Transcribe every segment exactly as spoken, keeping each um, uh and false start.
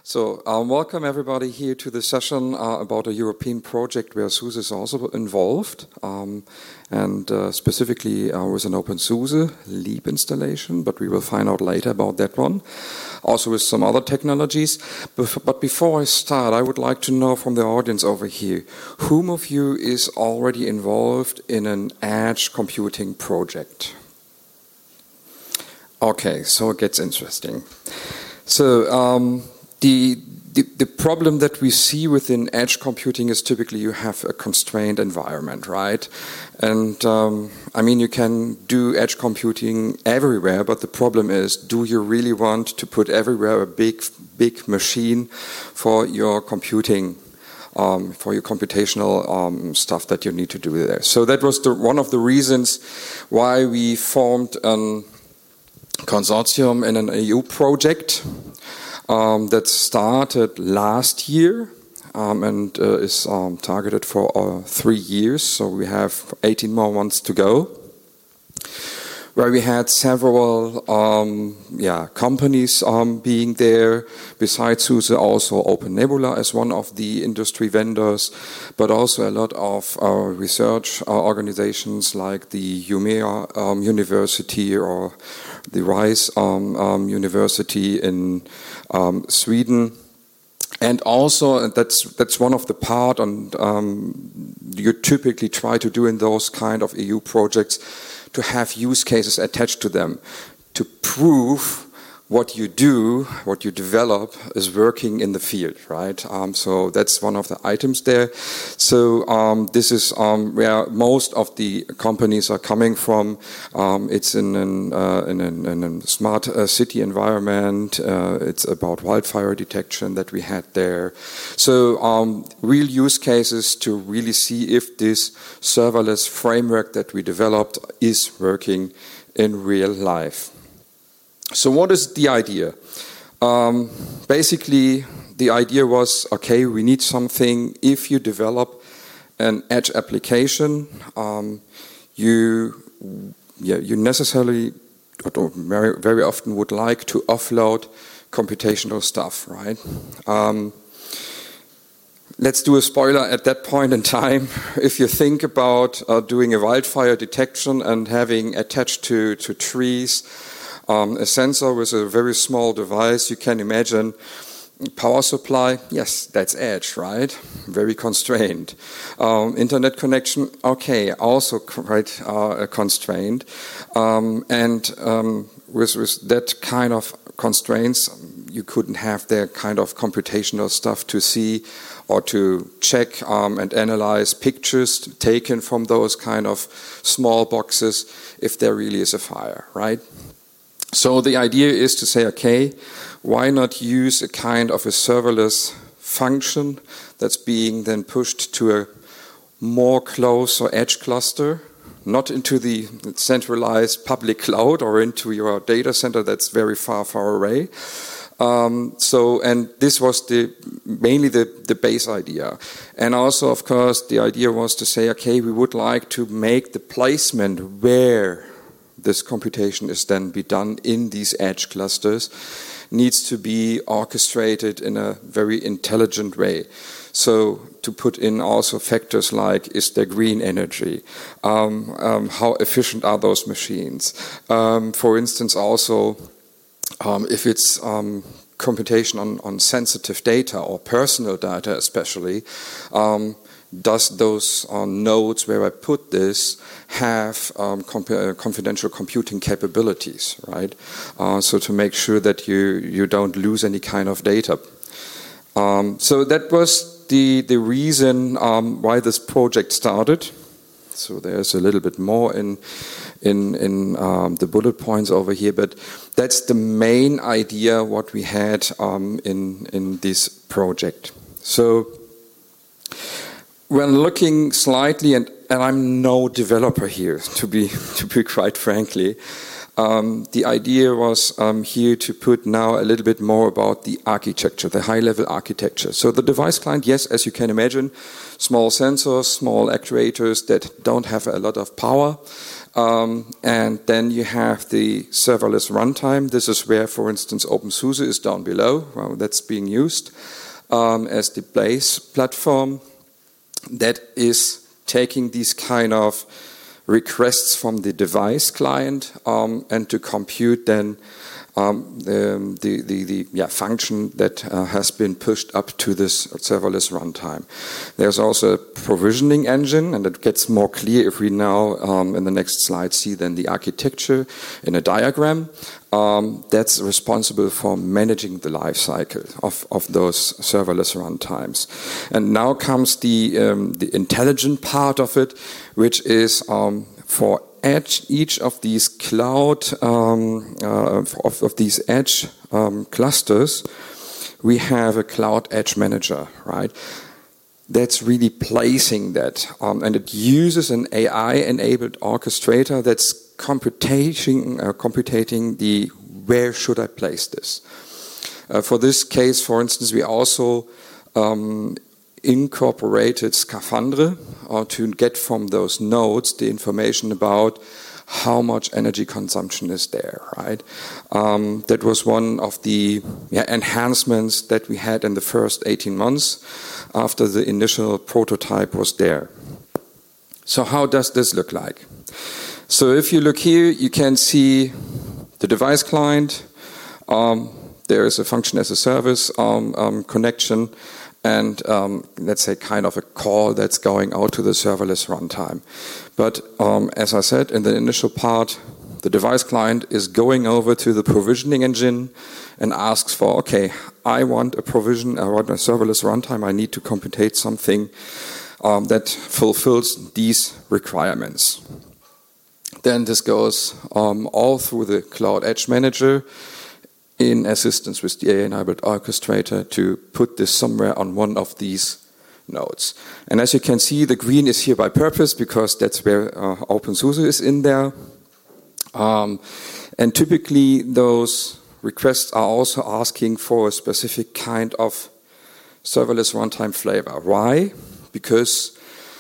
So, um, welcome everybody here to the session uh, about a European project where SUSE is also involved, um, and uh, specifically uh, with an OpenSUSE Leap installation, but we will find out later about that one. Also with some other technologies. But before I start, I would like to know from the audience over here, whom of you is already involved in an edge computing project? Okay, so it gets interesting. So, um, The, the, the problem that we see within edge computing is typically you have a constrained environment, right? And um, I mean, you can do edge computing everywhere, but the problem is, do you really want to put everywhere a big, big machine for your computing, um, for your computational um, stuff that you need to do there? So that was the, one of the reasons why we formed a consortium in an E U project. Um, that started last year um, and uh, is um, targeted for uh, three years, so we have eighteen more months to go, where we had several um, yeah, companies um, being there, besides SUSE also OpenNebula as one of the industry vendors, but also a lot of uh, research uh, organizations like the Umeå um, University or the RISE um, um, University in um, Sweden. And also, that's that's one of the part, and um, you typically try to do in those kind of E U projects, to have use cases attached to them, to prove what you do, what you develop, is working in the field, right? Um, so that's one of the items there. So um, this is um, where most of the companies are coming from. Um, it's in, an, uh, in, an, in a smart uh, city environment. Uh, it's about wildfire detection that we had there. So um, real use cases to really see if this serverless framework that we developed is working in real life. So what is the idea? Um, basically, the idea was, okay, we need something. If you develop an edge application, um, you, yeah, you necessarily, or very, very often would like to offload computational stuff, right? Um, let's do a spoiler at that point in time. If you think about uh, doing a wildfire detection and having attached to, to trees, Um, a sensor with a very small device, you can imagine power supply, yes, that's edge, right? Very constrained. Um, internet connection, okay, also quite uh, constrained. Um, and um, with, with that kind of constraints, you couldn't have that kind of computational stuff to see or to check um, and analyze pictures taken from those kind of small boxes if there really is a fire, right? So the idea is to say, okay, why not use a kind of a serverless function that's being then pushed to a more close or edge cluster, not into the centralized public cloud or into your data center that's very far, far away. Um, so, and this was the mainly the, the base idea. And also, of course, the idea was to say, okay, we would like to make the placement where this computation is then be done in these edge clusters, needs to be orchestrated in a very intelligent way. So to put in also factors like, is there green energy? Um, um, how efficient are those machines? Um, for instance, also, um, if it's um, computation on, on sensitive data or personal data especially, um, does those uh, nodes where I put this have um, comp uh, confidential computing capabilities, right? Uh, so to make sure that you, you don't lose any kind of data. Um, so that was the, the reason um, why this project started. So there's a little bit more in, in, in um, the bullet points over here, but that's the main idea what we had um, in, in this project. So when looking slightly, and, and I'm no developer here, to be to be quite frankly, um, the idea was um, here to put now a little bit more about the architecture, the high-level architecture. So the device client, yes, as you can imagine, small sensors, small actuators that don't have a lot of power, Um, and then you have the serverless runtime. This is where, for instance, OpenSUSE is down below. Well, that's being used um, as the base platform that is taking these kind of requests from the device client um, and to compute then um, the, the, the, the yeah, function that uh, has been pushed up to this serverless runtime. There's also a provisioning engine, and it gets more clear if we now, um, in the next slide, see then the architecture in a diagram. Um, that's responsible for managing the life cycle of, of those serverless runtimes. And now comes the, um, the intelligent part of it, which is um, for edge, each of these cloud, um, uh, of, of these edge um, clusters, we have a cloud edge manager, right? That's really placing that. Um, and it uses an A I-enabled orchestrator that's computation, uh, computating the where should I place this. Uh, for this case, for instance, we also um, incorporated Scafandre uh, to get from those nodes the information about how much energy consumption is there, right? Um, that was one of the yeah, enhancements that we had in the first eighteen months after the initial prototype was there. So how does this look like? So if you look here, you can see the device client. Um, there is a function as a service um, um, connection, and um, let's say kind of a call that's going out to the serverless runtime. But um, as I said in the initial part, the device client is going over to the provisioning engine and asks for, okay, I want a provision, I want a serverless runtime, I need to computate something um, that fulfills these requirements. Then this goes um, all through the Cloud Edge Manager in assistance with the A I-enabled orchestrator to put this somewhere on one of these nodes. And as you can see, the green is here by purpose because that's where uh, OpenSUSE is in there. Um, and typically those requests are also asking for a specific kind of serverless runtime flavor. Why? Because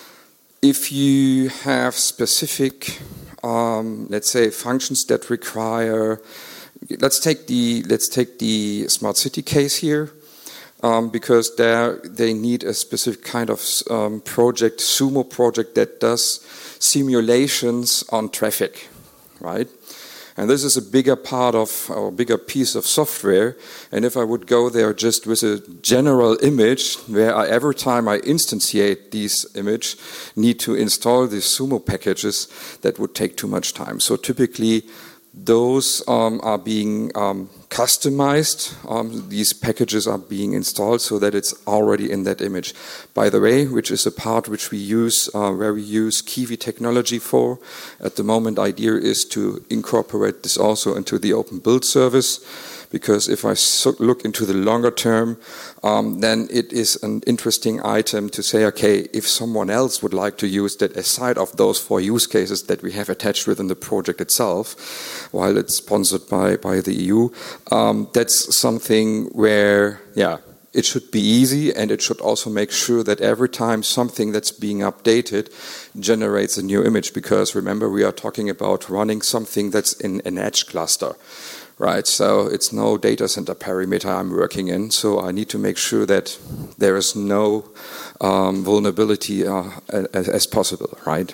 if you have specific, um, let's say, functions that require, let's take the let's take the smart city case here, um, because there they need a specific kind of um, project, Sumo project that does simulations on traffic, right? And this is a bigger part of, or a bigger piece of software. And if I would go there just with a general image, where I, every time I instantiate these image, need to install these Sumo packages, that would take too much time. So typically, those um, are being um, customized. Um, these packages are being installed so that it's already in that image. By the way, which is a part which we use, uh, where we use Kiwi technology for. At the moment, the idea is to incorporate this also into the Open Build service. Because if I so look into the longer term, um, then it is an interesting item to say, okay, if someone else would like to use that aside of those four use cases that we have attached within the project itself, while it's sponsored by, by the E U, um, that's something where, yeah, it should be easy, and it should also make sure that every time something that's being updated generates a new image. Because remember, we are talking about running something that's in an edge cluster. Right, so it's no data center perimeter I'm working in, so I need to make sure that there is no um, vulnerability uh, as, as possible, right?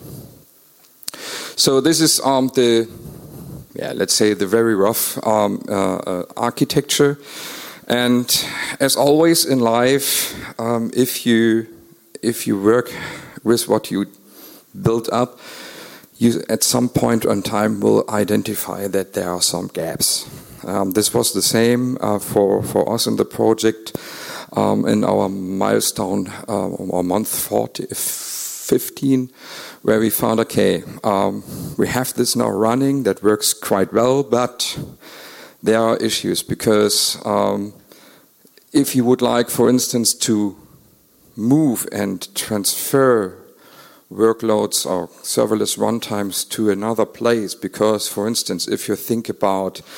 So this is um, the, yeah, let's say the very rough um, uh, uh, architecture, and as always in life, um, if you if you work with what you build up, you at some point in time will identify that there are some gaps. Um, this was the same uh, for, for us in the project um, in our milestone uh, or month forty, fifteen, where we found, okay, um, we have this now running that works quite well, but there are issues because um, if you would like, for instance, to move and transfer workloads or serverless runtimes to another place, because, for instance, if you think about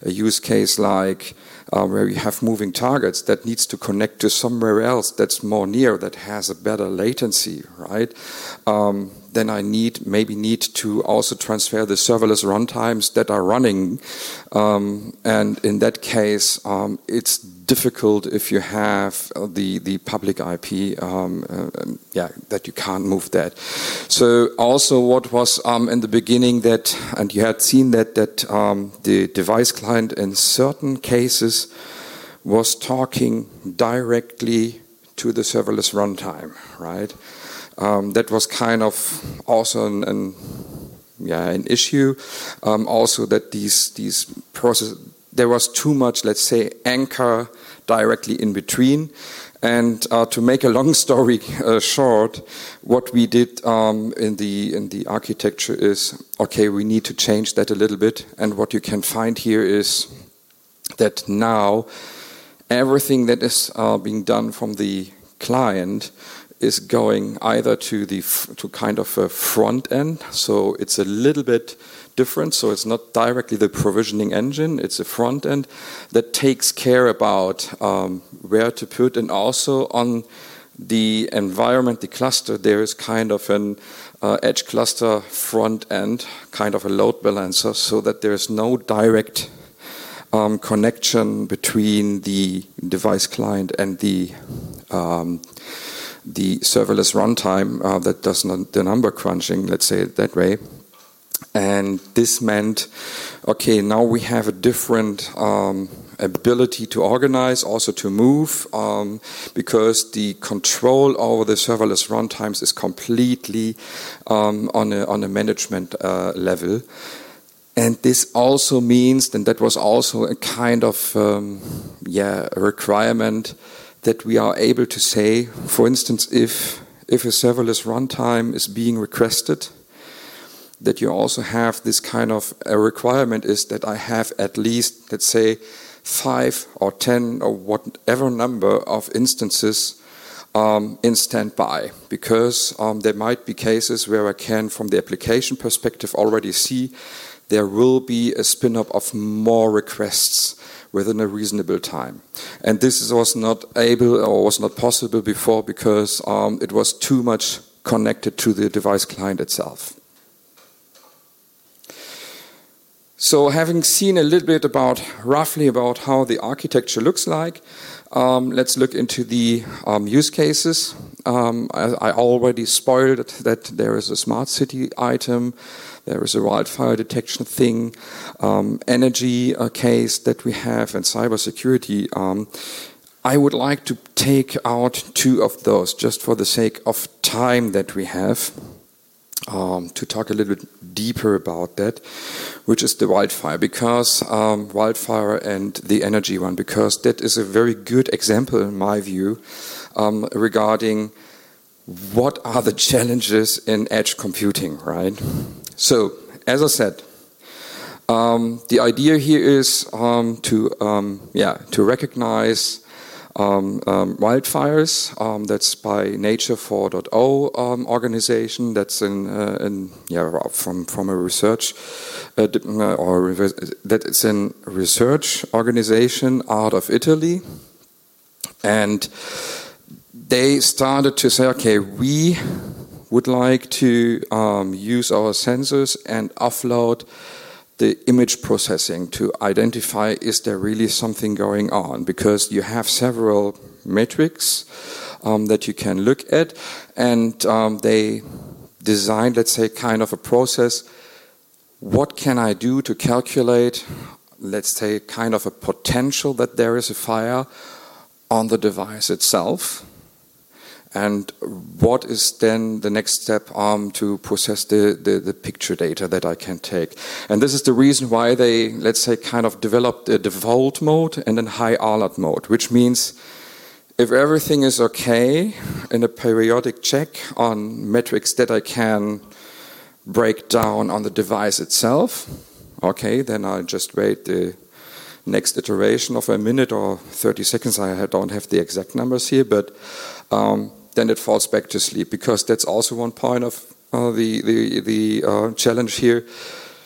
a use case like uh, where you have moving targets that needs to connect to somewhere else that's more near, that has a better latency, right? Um, then I need maybe need to also transfer the serverless runtimes that are running, um, and in that case, um, it's difficult if you have the the public I P, um, uh, yeah, that you can't move that. So also, what was um, in the beginning that, and you had seen that that um, the device client in certain cases was talking directly to the serverless runtime, right? Um, that was kind of also an, an yeah an issue. Um, also, that these these process there was too much, let's say, anchor directly in between. And uh, to make a long story uh, short, what we did um, in the in the architecture is, okay, we need to change that a little bit. And what you can find here is that now everything that is uh, being done from the client is going either to the f to kind of a front end, so it's a little bit different. So it's not directly the provisioning engine; it's a front end that takes care about um, where to put, and also on the environment, the cluster. There is kind of an uh, edge cluster front end, kind of a load balancer, so that there is no direct um, connection between the device client and the um, the serverless runtime uh, that does not the number crunching, let's say it that way. And this meant, okay, now we have a different um, ability to organize, also to move, um, because the control over the serverless runtimes is completely um, on a on a management uh, level. And this also means, and that was also a kind of um, yeah a requirement, that we are able to say, for instance, if if a serverless runtime is being requested, that you also have this kind of a requirement is that I have at least, let's say, five or ten or whatever number of instances um, in standby, because um, there might be cases where I can, from the application perspective, already see there will be a spin-up of more requests within a reasonable time. And this was not able or was not possible before, because um, it was too much connected to the device client itself. So having seen a little bit about, roughly about how the architecture looks like, um, let's look into the um, use cases. Um, I, I already spoiled it, that there is a smart city item, there is a wildfire detection thing, um, energy uh, case that we have, and cybersecurity. Um, I would like to take out two of those, just for the sake of time that we have, um, to talk a little bit deeper about that, which is the wildfire, because um, wildfire and the energy one, because that is a very good example, in my view, um, regarding what are the challenges in edge computing, right? So, as I said, um, the idea here is um, to, um, yeah, to recognize um, um, wildfires. Um, that's by Nature four point oh um, organization. That's in, uh, in yeah, from from a research uh, or that it's a research organization out of Italy, and they started to say, okay, we would like to um, use our sensors and offload the image processing to identify, is there really something going on? Because you have several metrics um, that you can look at, and um, they designed, let's say, kind of a process. What can I do to calculate, let's say, kind of a potential that there is a fire on the device itself? And what is then the next step um, to process the, the, the picture data that I can take? And this is the reason why they, let's say, kind of developed a default mode and a high alert mode, which means if everything is okay in a periodic check on metrics that I can break down on the device itself, okay, then I just wait the next iteration of a minute or thirty seconds. I don't have the exact numbers here, but um, then it falls back to sleep, because that's also one point of uh, the the, the uh, challenge here.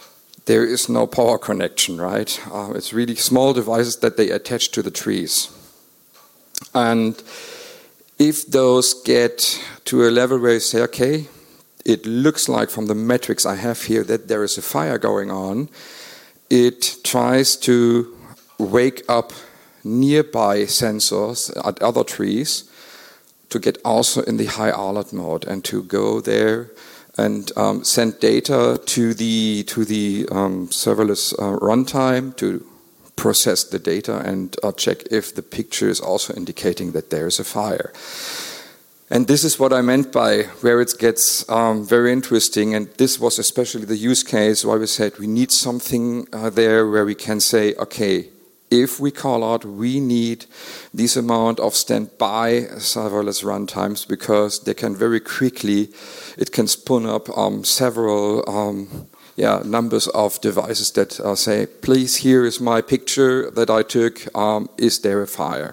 there is no power connection, right? Uh, it's really small devices that they attach to the trees. And if those get to a level where you say, okay, it looks like from the metrics I have here that there is a fire going on, it tries to wake up nearby sensors at other trees to get also in the high alert mode and to go there and um, send data to the to the um, serverless uh, runtime to process the data and uh, check if the picture is also indicating that there is a fire. And this is what I meant by where it gets um, very interesting, and this was especially the use case why we said we need something uh, there where we can say, okay, if we call out, we need this amount of standby serverless runtimes because they can very quickly, it can spin up um, several um, yeah, numbers of devices that uh, say, please, here is my picture that I took, um, is there a fire?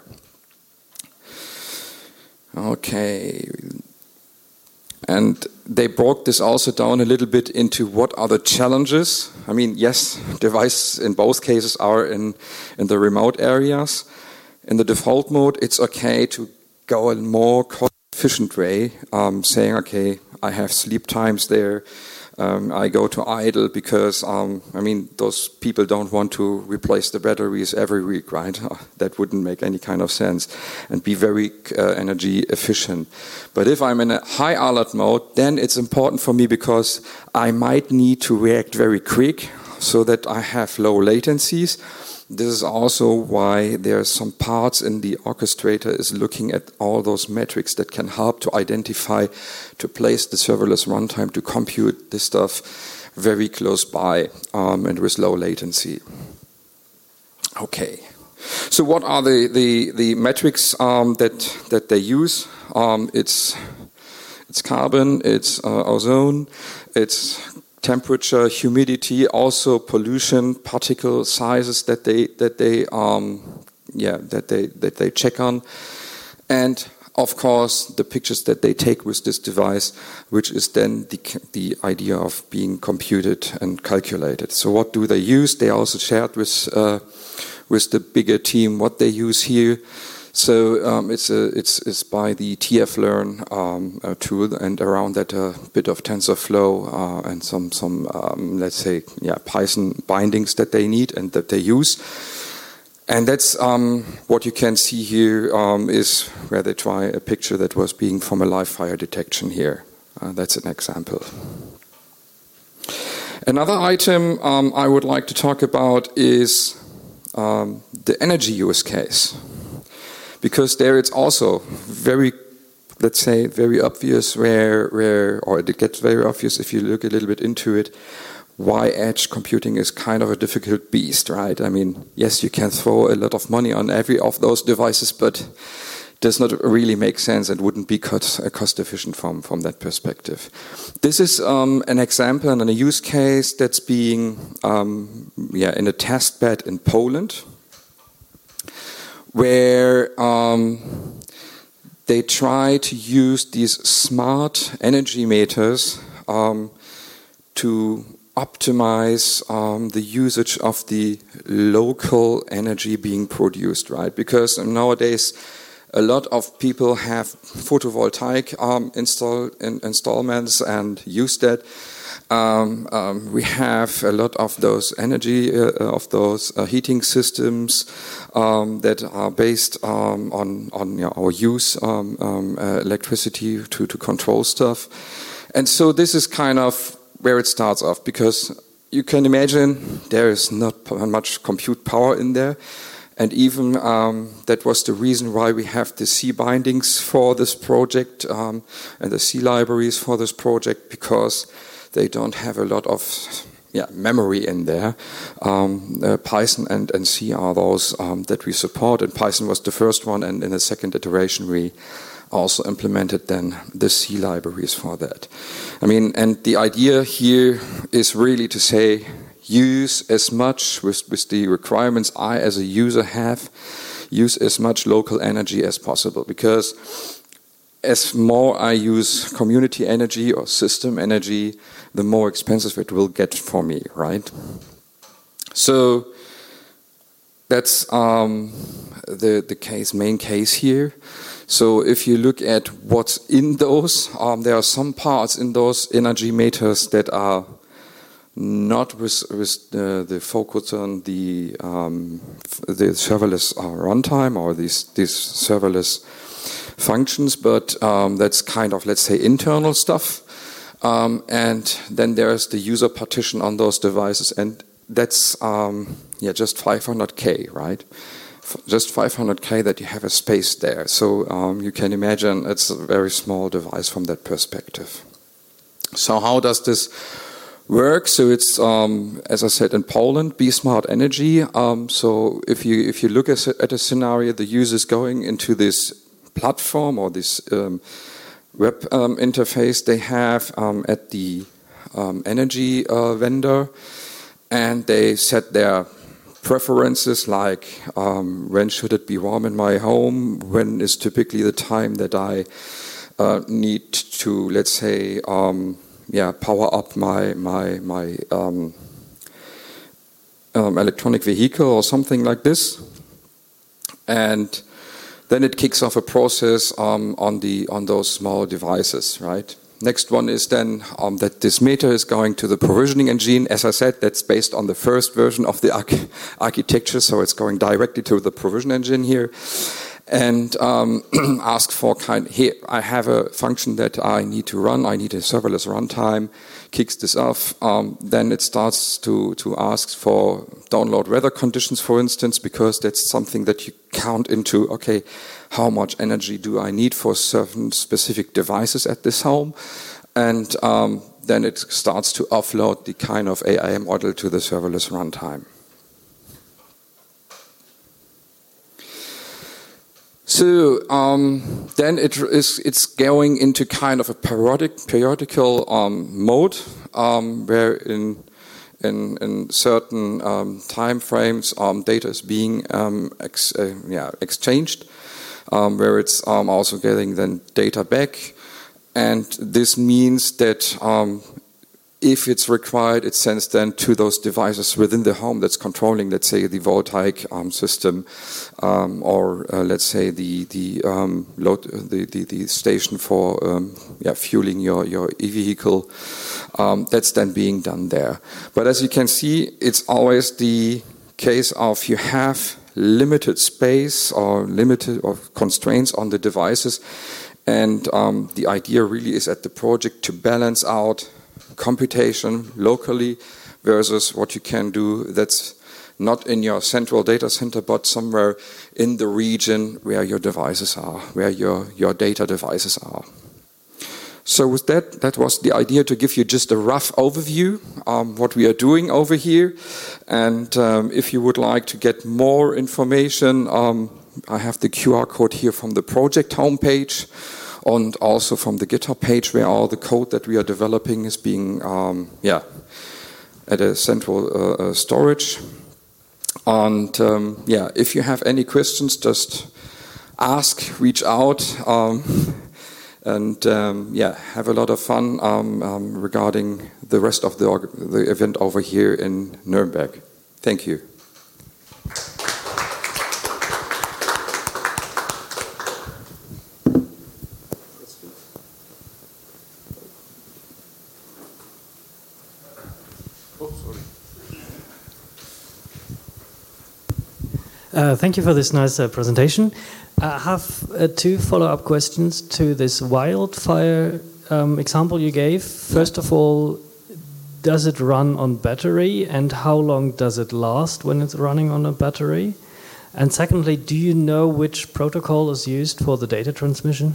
Okay, and they broke this also down a little bit into what are the challenges. I mean, yes, devices in both cases are in, in the remote areas. In the default mode, it's okay to go a more cost-efficient way, um, saying, okay, I have sleep times there. Um, I go to idle because, um, I mean, those people don't want to replace the batteries every week, right? That wouldn't make any kind of sense, and be very uh, energy efficient. But if I'm in a high alert mode, then it's important for me because I might need to react very quick so that I have low latencies. This is also why there are some parts in the orchestrator is looking at all those metrics that can help to identify, to place the serverless runtime, to compute this stuff very close by um, and with low latency. Okay, so what are the, the, the metrics um, that, that they use? Um, it's, it's carbon, it's uh, ozone, it's temperature, humidity, also pollution, particle sizes that they that they um, yeah that they that they check on, and of course the pictures that they take with this device, which is then the the idea of being computed and calculated. So what do they use? They also shared with uh, with the bigger team what they use here. So um, it's a, it's it's by the T F Learn um, uh, tool, and around that a bit of TensorFlow uh, and some some um, let's say yeah Python bindings that they need and that they use, and that's um, what you can see here um, is where they try a picture that was being from a live fire detection here. Uh, that's an example. Another item um, I would like to talk about is um, the energy use case. Because there it's also very, let's say, very obvious where, where, or it gets very obvious if you look a little bit into it, why edge computing is kind of a difficult beast, right? I mean, yes, you can throw a lot of money on every of those devices, but it does not really make sense and wouldn't be cost, cost efficient from, from that perspective. This is um, an example and a use case that's being, um, yeah, in a test bed in Poland, where um, they try to use these smart energy meters um, to optimize um, the usage of the local energy being produced, right? Because nowadays a lot of people have photovoltaic um, install, in, installments and use that. Um, um, we have a lot of those energy, uh, of those uh, heating systems um, that are based um, on, on you know, our use um, um, uh, electricity to, to control stuff. And so this is kind of where it starts off, because you can imagine there is not much compute power in there. And even um, that was the reason why we have the C bindings for this project um, and the C libraries for this project, because they don't have a lot of yeah, memory in there. Um, uh, Python and, and C are those um, that we support, and Python was the first one, and in the second iteration we also implemented then the C libraries for that. I mean, and the idea here is really to say, use as much with, with the requirements I as a user have, use as much local energy as possible, because as more I use community energy or system energy, the more expensive it will get for me, right? So that's um, the, the case, main case here. So if you look at what's in those, um, there are some parts in those energy meters that are not with, with the, the focus on the um, the serverless uh, runtime or these these serverless functions, but um, that's kind of, let's say, internal stuff. Um, and then there's the user partition on those devices, and that's um, yeah just five hundred K, right? F just five hundred K that you have a space there. So um, you can imagine it's a very small device from that perspective. So how does this work? So it's, um, as I said, in Poland, Be Smart Energy. Um, so if you if you look at a, at a scenario, the user is going into this platform or this um, web um, interface they have um, at the um, energy uh, vendor, and they set their preferences like um, when should it be warm in my home, when is typically the time that I uh, need to, let's say, um, yeah, power up my my my um, um, electronic vehicle or something like this, and then it kicks off a process um, on the on those small devices, right? Next one is then um, that this meter is going to the provisioning engine. As I said, that's based on the first version of the arch architecture, so it's going directly to the provision engine here. And um, ask for kind, here, I have a function that I need to run, I need a serverless runtime, kicks this off, um, then it starts to, to ask for download weather conditions, for instance, because that's something that you count into, okay, how much energy do I need for certain specific devices at this home? And um, then it starts to offload the kind of A I model to the serverless runtime. So um, then it is, it's going into kind of a periodic, periodical um, mode, um, where in, in, in certain um, time frames um, data is being um, ex, uh, yeah, exchanged, um, where it's um, also getting then data back. And this means that um, if it's required, it sends then to those devices within the home that's controlling, let's say, the voltaic um, system, um, or uh, let's say the the um, load, the, the the station for um, yeah, fueling your your e-vehicle. Um, that's then being done there. But as you can see, it's always the case of you have limited space or limited or constraints on the devices, and um, the idea really is at the project to balance out computation locally versus what you can do that's not in your central data center, but somewhere in the region where your devices are, where your, your data devices are. So with that, that was the idea to give you just a rough overview um, what we are doing over here. And um, if you would like to get more information, um, I have the Q R code here from the project homepage, and also from the GitHub page where all the code that we are developing is being, um, yeah, at a central uh, uh, storage. And um, yeah, if you have any questions, just ask, reach out, um, and um, yeah, have a lot of fun um, um, regarding the rest of the, the event over here in Nuremberg. Thank you. Uh, thank you for this nice uh, presentation. I have uh, two follow-up questions to this wildfire um, example you gave. First of all, does it run on battery, and how long does it last when it's running on a battery? And secondly, do you know which protocol is used for the data transmission?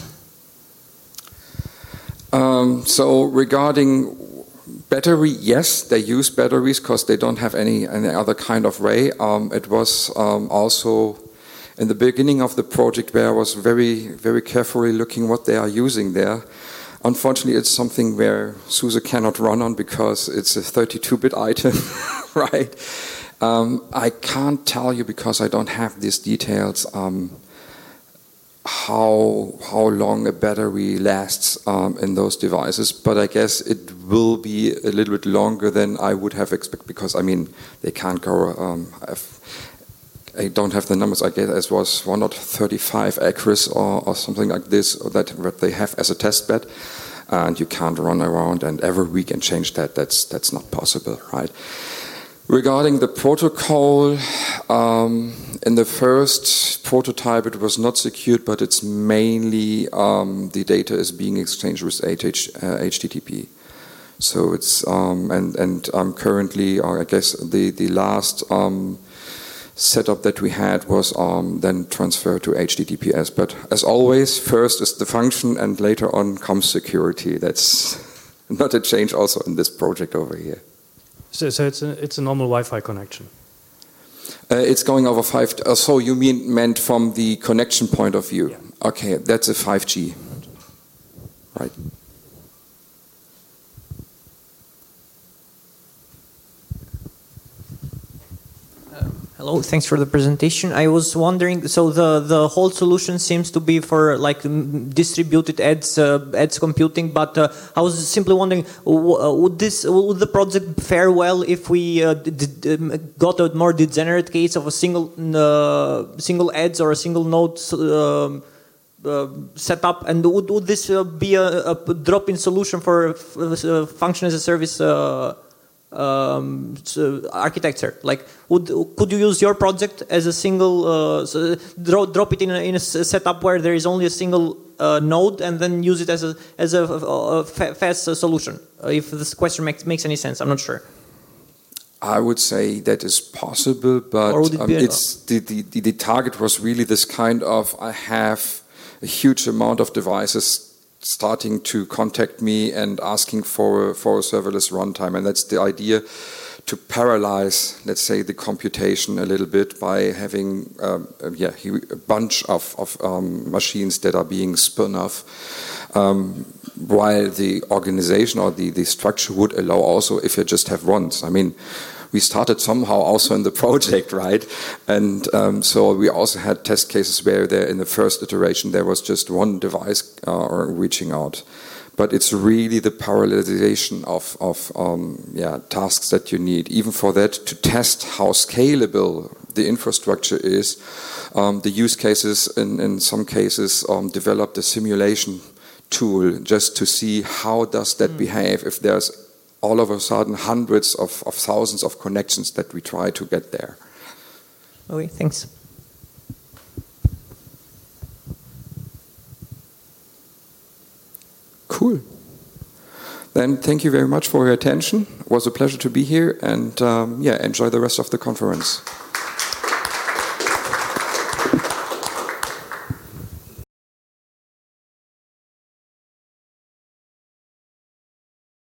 Um, so regarding battery, yes, they use batteries because they don't have any, any other kind of way. Um, it was um, also in the beginning of the project where I was very, very carefully looking what they are using there. Unfortunately, it's something where SUSE cannot run on because it's a thirty-two bit item, right? Um, I can't tell you because I don't have these details. Um, how how long a battery lasts um, in those devices, but I guess it will be a little bit longer than I would have expected, because I mean they can't go. Um, I don't have the numbers. I guess it was one hundred thirty-five acres or, or something like this that that they have as a test bed, and you can't run around and every week and change that. That's that's not possible, right? Regarding the protocol, um, in the first prototype it was not secured, but it's mainly um, the data is being exchanged with H T T P. So it's um, and and um, currently, or I guess the the last um, setup that we had was um, then transferred to H T T P S. But as always, first is the function, and later on comes security. That's not a change also in this project over here. So, so it's a it's a normal Wi-Fi connection. Uh, it's going over five. Uh, so you mean meant from the connection point of view? Yeah. Okay, that's a five G, right? Hello, thanks for the presentation. I was wondering, so the, the whole solution seems to be for like distributed edge uh, edge computing, but uh, I was simply wondering, would this would the project fare well if we uh, got a more degenerate case of a single uh, single edge or a single node uh, uh, setup, and would would this uh, be a, a drop-in solution for uh, function as a service? Uh, Um, so architecture, like would could you use your project as a single uh, so drop, drop it in a, in a setup where there is only a single uh, node, and then use it as a as a, a, a fast solution? Uh, if this question makes makes any sense, I'm not sure. I would say that is possible, but it um, it's the, the the target was really this kind of, I have a huge amount of devices starting to contact me and asking for for a serverless runtime, and that's the idea, to paralyze, let's say, the computation a little bit by having um, yeah a bunch of of um, machines that are being spun off, um, while the organization or the the structure would allow also if you just have ones. I mean, we started somehow also in the project, right? And um, so we also had test cases where there, in the first iteration, there was just one device uh, reaching out. But it's really the parallelization of, of um, yeah, tasks that you need. Even for that, to test how scalable the infrastructure is, um, the use cases, in, in some cases, um, developed a simulation tool just to see how does that mm. behave if there's all of a sudden hundreds of, of thousands of connections that we try to get there. Okay, thanks. Cool. Then thank you very much for your attention. It was a pleasure to be here, and um, yeah, enjoy the rest of the conference.